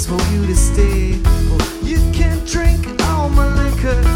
for you to stay. Oh, you can drink all my liquor,